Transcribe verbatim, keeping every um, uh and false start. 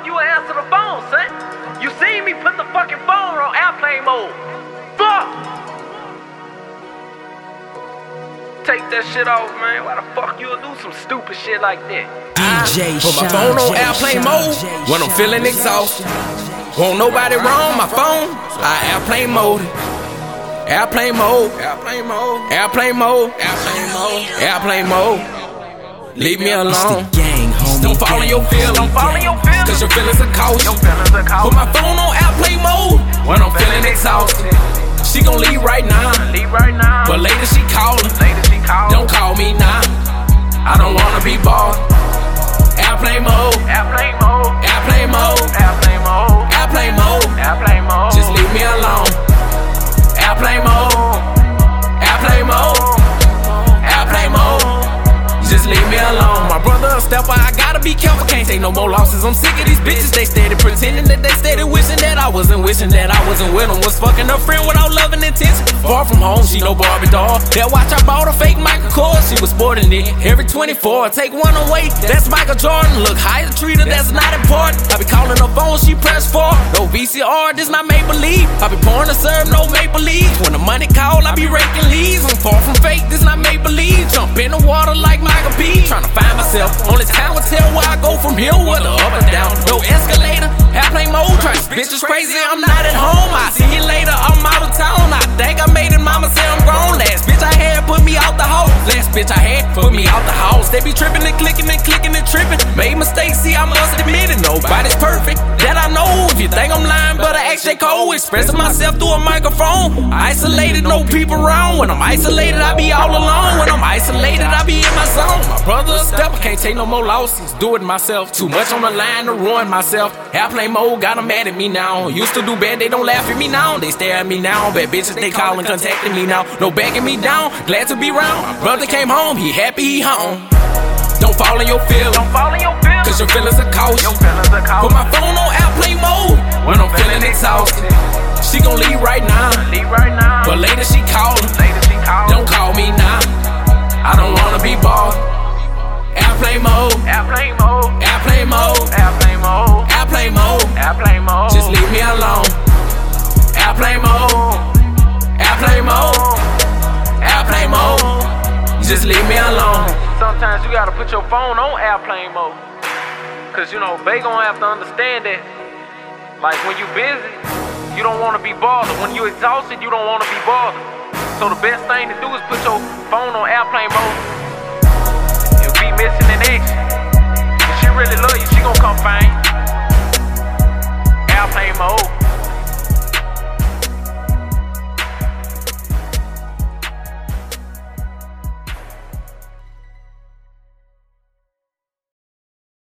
fuck you would answer the phone, son? You seen me put the fucking phone on airplane mode. Fuck! Take that shit off, man. Why the fuck you would do some stupid shit like that? D J Put my phone on airplane mode when I'm feeling exhausted. Won't nobody wrong my phone. I airplane mode. Airplane mode. Airplane mode. Airplane mode. Airplane mode. Airplane mode. Leave me alone. Don't fall in your feelings. Don't fall in your feelings. Cause your feelings are cautious. Your feelings are cautious. Put my phone on airplane mode when I'm feeling exhausted. She gon' leave right now. Leave right now. But later she callin'. Later she callin'. Don't call me now. I don't wanna be bored. Airplane mode. Airplane mode. Airplane mode. Airplane mode. Airplane mode. Airplane mode. Just leave me alone. Airplane mode. Airplane mode. Airplane mode. Just leave me alone. My brother a stepper, I gotta be careful. Can't take no more losses. I'm sick of these bitches. They steady pretending that they steady wishing that I wasn't wishing that I wasn't with them. Was fucking a friend without loving intention. Far from home, she no Barbie doll. That watch I bought a fake Michael Kors. She was sporting it every twenty-four. Take one away, that's Michael Jordan. Look higher treater, that's not important. I be calling her phone, she press four. No V C R, this not make believe. I be pouring to serve, no make believe. When the money call, I be raking leaves. I'm far from fake, this not make believe. Jump in the water like Michael P. Tryna find myself, only time will tell where I go from here, whether up or down. No escalator, airplane mode. Try bitch is crazy, I'm not at home. I see you later, I'm out of town. I think I made it, mama say I'm grown. Last bitch I had put me out the house. Last bitch I had put me out the house. They be tripping and clicking and clicking and tripping. Made mistakes, see I must admit it. Nobody's perfect, that I know. If you think I'm lying, better ask J. Cole. Expressing myself through a microphone. Isolated, no people around. When I'm isolated, I be all alone. When I'm isolated, I be in my zone. My brother a stepper, can't take no more losses. Do it myself, too much on the line to ruin myself. Airplane mode, got them mad at me now. Used to do bad, they don't laugh at me now. They stare at me now. Bad bitches, they calling, contacting me now. No backing me down, glad to be round. My brother came home, he happy he home. Don't fall in your feelings. Don't fall in your feelings. Cause your feelings are cautious. Your feelings are cautious. Put my phone on airplane mode when I'm feeling exhausted. She gon' leave right now. Leave right now. But later she callin'. Later she callin'. Don't call me now. I don't wanna be bored. Airplane mode. Airplane mode. Airplane mode. Airplane mode. Airplane mode. Airplane mode. Just leave me alone. Airplane mode. Airplane mode. Airplane mode. Just leave me alone. Sometimes you gotta put your phone on airplane mode. Cause you know, they gon' have to understand that. Like when you busy, you don't wanna be bothered. When you exhausted, you don't wanna be bothered. So the best thing to do is put your phone on airplane mode and be missing in action.